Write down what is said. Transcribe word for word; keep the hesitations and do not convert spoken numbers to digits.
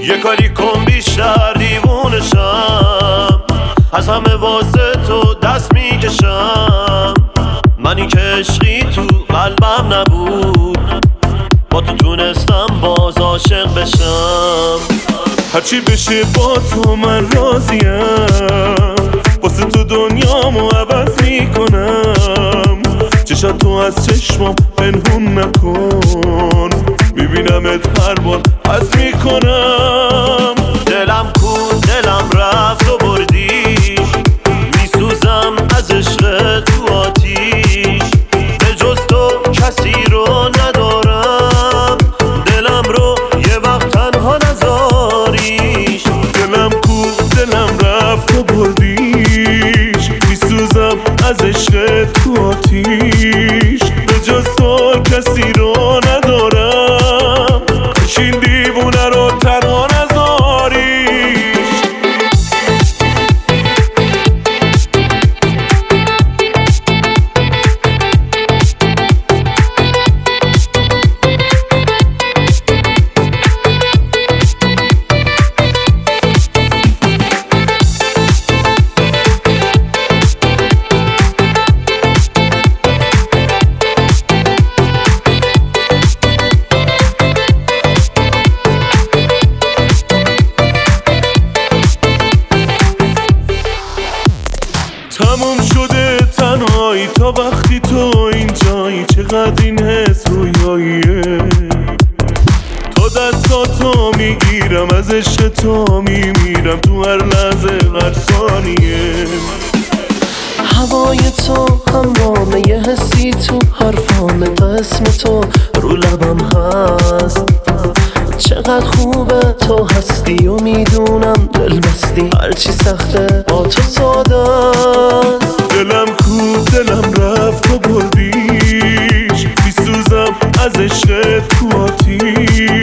یه کاری کن بیشتر دیوونشم، از همه واسه تو دست میکشم. منی که عشقی تو قلبم نبود، با تو تونستم باز عاشق بشم. هرچی بشه با تو من راضیم، واسه تو دنیامو عوض میکنم. چشات تو از چشمام پنهون نکن، میبینمت هر بار حس میکنم. دلم کو دلم رفت و بردیش، میسوزم از عشق تو آتیش. به جز تو کسی رو ندارم، دلم رو یه وقت تنها نذاریش. دلم کو دلم رفت و بردیش، میسوزم از عشق تو آتیش. به جز تو کسی رو ندارم، کاش این دیوونه رو تنها نذاریش. تموم شده تنهایی تا وقتی تو اینجایی. چقدر این حس رویاییه، تا دستاتو میگیرم از عشق تو میمیرم تو هر لحظه هر ثانیه. هوای تو همرامه یه حسی تو حرفامه، تا اسم تو رو لبم هست. چقدر خوبه تو هستی و میدونم دل بستی، هرچی سخته با تو ساده. دلم کو دلم رفت و بردیش، میسوزم از عشق تو آتیش.